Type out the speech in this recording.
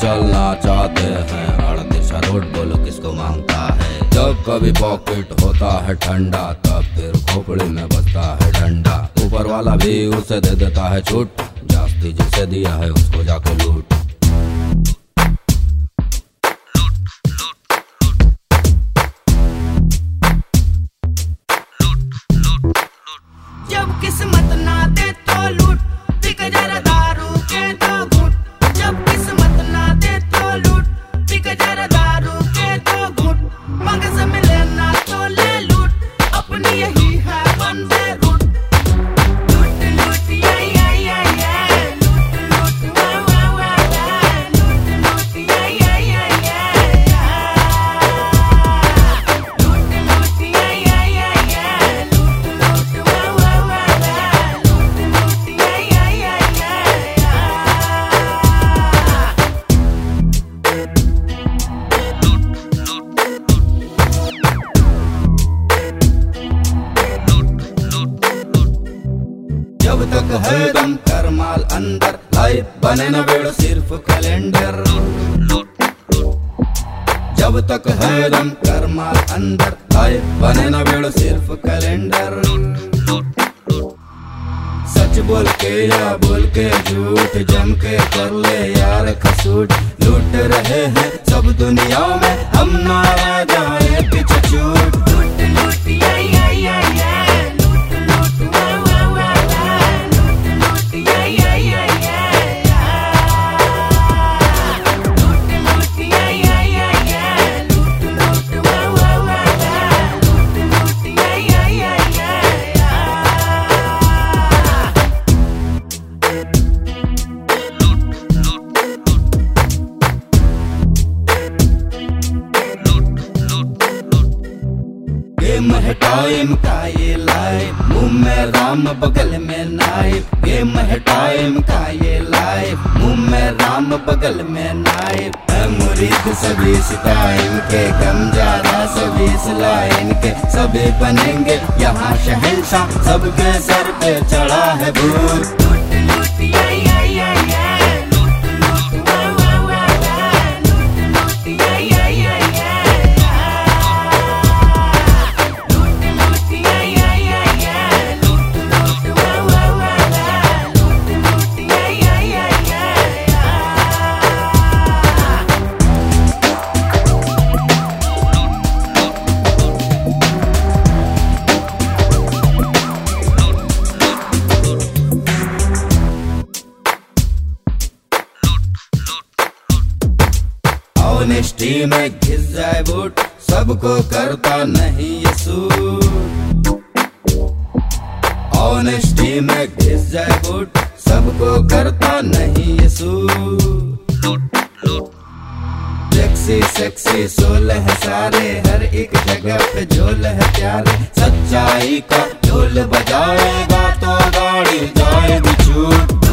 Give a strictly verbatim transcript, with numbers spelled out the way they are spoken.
चलना चाहते हैं अड़तिरछा रोड, बोलो किसको मांगता है। जब कभी पॉकेट होता है ठंडा, तब फिर खोपड़ी में बजता है डंडा। ऊपर वाला भी उसे दे देता है छूट, जास्ती जिसे दिया है उसको जाके लूट। जब किस्मत ना दे तो लूट, पिक जरा दारू के दो घूंट। जब किस्मत ना दे तो लूट, पिक जरा दारू के दो घूंट। मगज मिले ना तो ले लूट, अपनी यही है वन वे रूट। लूट लूट या या या या, लूट लूट वा वा वा वा, लूट लूट या या या या, लूट लूट या या या या, लूट लूट वा वा वा वा, लूट लूट या या या या। जब तक है दम कर माल अंदर, लाइफ बने न बेड़ो सिर्फ कैलेंडर। जब तक है दम कर माल अंदर, लाइफ बने न बेड़ो सिर्फ कैलेंडर। सच बोल के या बोल के झूठ, जम के कर ले यार खसूट। लूट रहे हैं सब दुनिया में, हम ना रह जाए पीछे छूट। लूट लूट या या या या, लूट लूट वा वा वा वा, लूट लूट या या या या, लूट लूट या या या या, लूट लूट वा वा वा वा, लूट लूट या या या या। गेम है टाइम का ये लाइफ, मुंह में राम बगल में नाइफ। गेम है टाइम का ये लाइफ, मुंह में राम बगल में नाइफ। है मुरीद सभी इस टाइम के, कम ज्यादा सभी इस लाइन के। सभी बनेंगे यहाँ शहंशाह, सबके सर पे चढ़ा है भूत। लूट लूट या या या या, लूट लूट वा वा वा वा, लूट लूट या या या या, लूट लूट या या या या, लूट लूट वा वा वा वा, लूट लूट या या या या। ऑनेस्टी में घिस जाए बूट, सबको करता नहीं ये सूट। ऑनेस्टी में घिस जाए बूट, सबको करता नहीं ये सूट। सेक्सी सेक्सी सोल है सारे, हर एक जगह पे झोल है प्यारे। सच्चाई का ढोल बजाएगा तो गाड़ी जाएगी छूट।